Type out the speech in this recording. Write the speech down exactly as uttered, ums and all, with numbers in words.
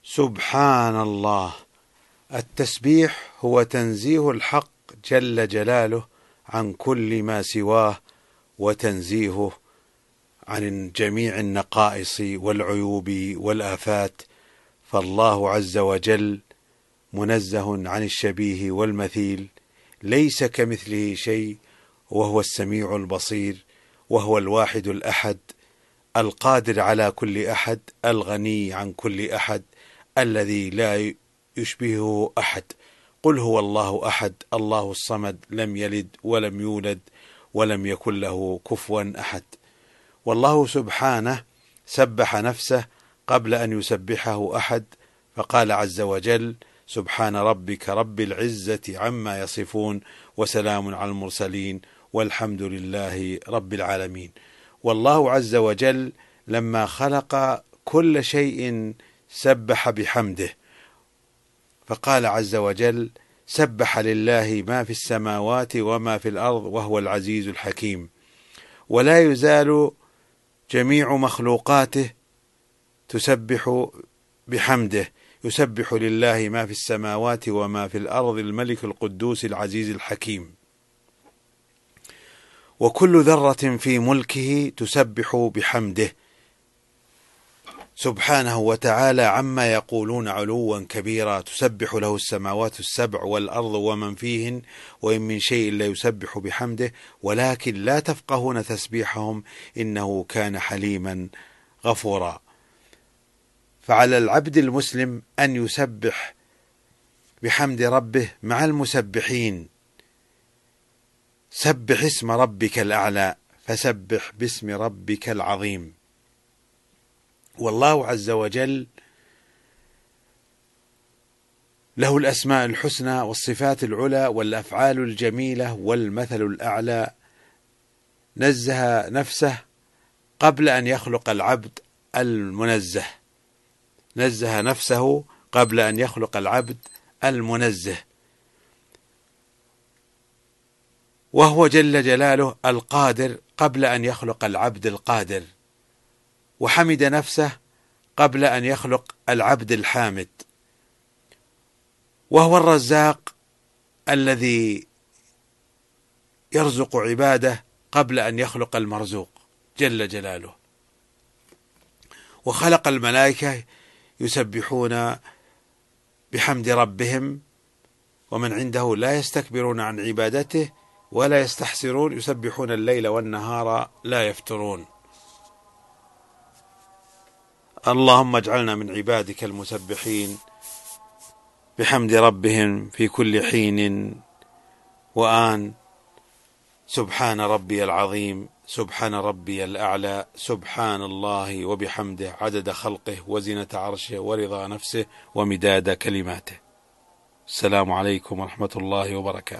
سبحان الله. التسبيح هو تنزيه الحق جل جلاله عن كل ما سواه، وتنزيهه عن جميع النقائص والعيوب والآفات، فالله عز وجل منزه عن الشبيه والمثيل، ليس كمثله شيء، وهو السميع البصير، وهو الواحد الأحد القادر على كل أحد، الغني عن كل أحد، الذي لا يشبهه أحد. قل هو الله أحد الله الصمد، لم يلد ولم يولد ولم يكن له كفوا أحد. والله سبحانه سبح نفسه قبل أن يسبحه أحد، فقال عز وجل: سبحان ربك رب العزة عما يصفون، وسلام على المرسلين، والحمد لله رب العالمين. والله عز وجل لما خلق كل شيء سبح بحمده، فقال عز وجل: سبح لله ما في السماوات وما في الأرض وهو العزيز الحكيم. ولا يزال جميع مخلوقاته تسبح بحمده، يسبح لله ما في السماوات وما في الأرض الملك القدوس العزيز الحكيم. وكل ذرة في ملكه تسبح بحمده سبحانه وتعالى عما يقولون علوا كبيرا، تسبح له السماوات السبع والأرض ومن فيهن، وإن من شيء لا يسبح بحمده ولكن لا تفقهون تسبيحهم إنه كان حليما غفورا. فعلى العبد المسلم أن يسبح بحمد ربه مع المسبحين. سبح اسم ربك الأعلى، فسبح باسم ربك العظيم. والله عز وجل له الأسماء الحسنى والصفات العلى والأفعال الجميلة والمثل الأعلى. نزه نفسه قبل أن يخلق العبد المنزه، نزه نفسه قبل أن يخلق العبد المنزه، وهو جل جلاله القادر قبل أن يخلق العبد القادر، وحمد نفسه قبل أن يخلق العبد الحامد، وهو الرزاق الذي يرزق عباده قبل أن يخلق المرزوق جل جلاله. وخلق الملائكة يسبحون بحمد ربهم، ومن عنده لا يستكبرون عن عبادته ولا يستحسرون، يسبحون الليل والنهار لا يفترون. اللهم اجعلنا من عبادك المسبحين بحمد ربهم في كل حين وآن. سبحان ربي العظيم، سبحان ربي الأعلى، سبحان الله وبحمده عدد خلقه وزنة عرشه ورضا نفسه ومداد كلماته. السلام عليكم ورحمة الله وبركاته.